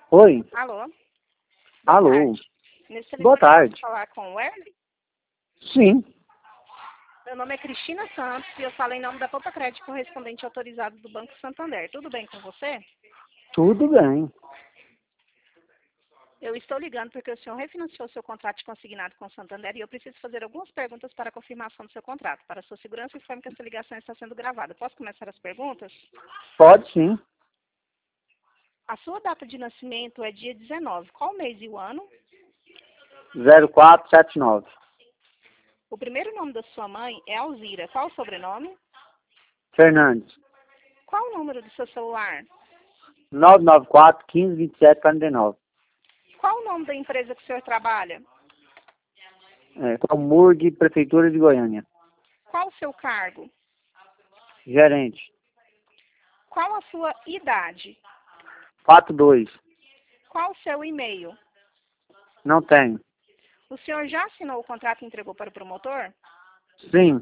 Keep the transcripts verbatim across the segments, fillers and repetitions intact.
Oi, Alô? Boa alô, tarde. Nesse boa telefone eu tarde. posso falar com o Werley? Sim, Meu nome é Cristina Santos e eu falo em nome da Poupa Crédito correspondente autorizado do Banco Santander. Tudo bem com você? tudo bem. Eu estou ligando porque o senhor refinanciou seu contrato de consignado com o Santander e eu preciso fazer algumas perguntas para a confirmação do seu contrato. Para sua segurança, informe que essa ligação está sendo gravada. Posso começar as perguntas? Pode sim. A sua data de nascimento é dia dezenove. Qual o mês e o ano? zero quatro sete nove. O primeiro nome da sua mãe é Alzira. Qual o sobrenome? Fernandes. Qual o número do seu celular? nove nove quatro, um cinco, dois sete, quatro nove. Qual o nome da empresa que o senhor trabalha? É, Comurg, Prefeitura de Goiânia. Qual o seu cargo? Gerente. Qual a sua idade? quatro dois. Qual o seu e-mail? Não tenho. O senhor já assinou o contrato e entregou para o promotor? Sim,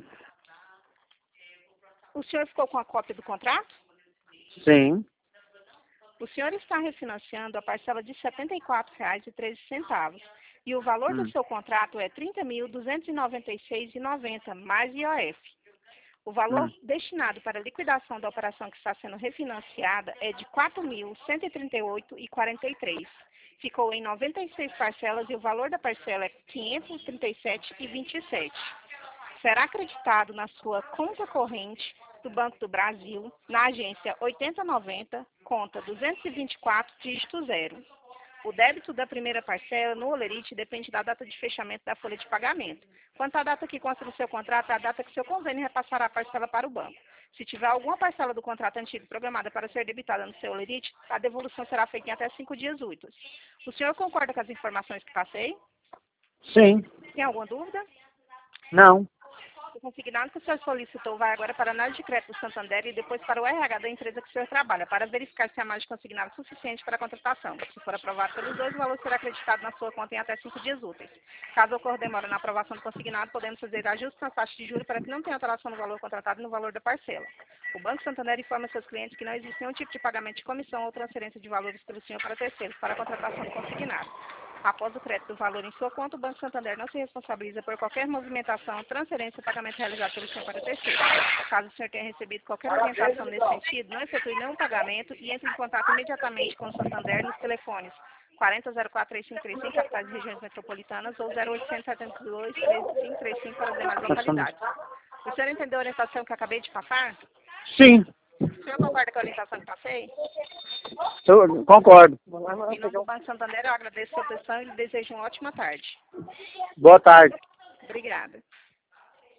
O senhor ficou com a cópia do contrato? sim. O senhor está refinanciando a parcela de setenta e quatro reais e treze centavos e o valor do Hum, seu contrato é trinta mil duzentos e noventa e seis reais e noventa centavos mais I O F. O valor hum. destinado para a liquidação da operação que está sendo refinanciada é de quatro mil cento e trinta e oito reais e quarenta e três centavos. Ficou em noventa e seis parcelas e o valor da parcela é quinhentos e trinta e sete reais e vinte e sete centavos. Será acreditado na sua conta corrente do Banco do Brasil, na agência oitenta noventa, conta duzentos e vinte e quatro, dígito zero. O débito da primeira parcela no Olerite depende da data de fechamento da folha de pagamento. Quanto à data que consta no seu contrato, é a data que seu convênio repassará a parcela para o banco. Se tiver alguma parcela do contrato antigo programada para ser debitada no seu Olerite, a devolução será feita em até cinco dias úteis. O senhor concorda com as informações que passei? Sim. Tem alguma dúvida? Não. O consignado que o senhor solicitou vai agora para a análise de crédito do Santander e depois para o R H da empresa que o senhor trabalha, para verificar se a margem consignada é suficiente para a contratação. Se for aprovado pelos dois, o valor será acreditado na sua conta em até cinco dias úteis. Caso ocorra demora na aprovação do consignado, podemos fazer ajustes na taxa de juros para que não tenha alteração no valor contratado e no valor da parcela. O Banco Santander informa seus clientes que não existe nenhum tipo de pagamento de comissão ou transferência de valores pelo senhor para terceiros para a contratação do consignado. Após o crédito do valor em sua conta, o Banco Santander não se responsabiliza por qualquer movimentação, transferência ou pagamento realizado pelo senhor para terceiro. Caso o senhor tenha recebido qualquer orientação nesse sentido, não efetue nenhum pagamento e entre em contato imediatamente com o Santander nos telefones quarenta, zero quatro, três cinco três cinco, capitais e regiões metropolitanas, ou zero oitocentos, setenta e dois, treze cinco três cinco para as demais Passando. localidades. O senhor entendeu a orientação que eu acabei de passar? Sim, O senhor concorda com a orientação que passei? eu concordo. Em nome do Banco Santander, eu agradeço a sua atenção e lhe desejo uma ótima tarde. Boa tarde. Obrigada.